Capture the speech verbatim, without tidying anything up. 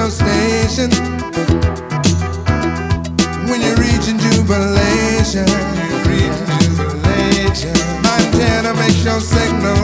radio station. When you're reaching jubilation, you're reaching jubilation. My antenna makes your signal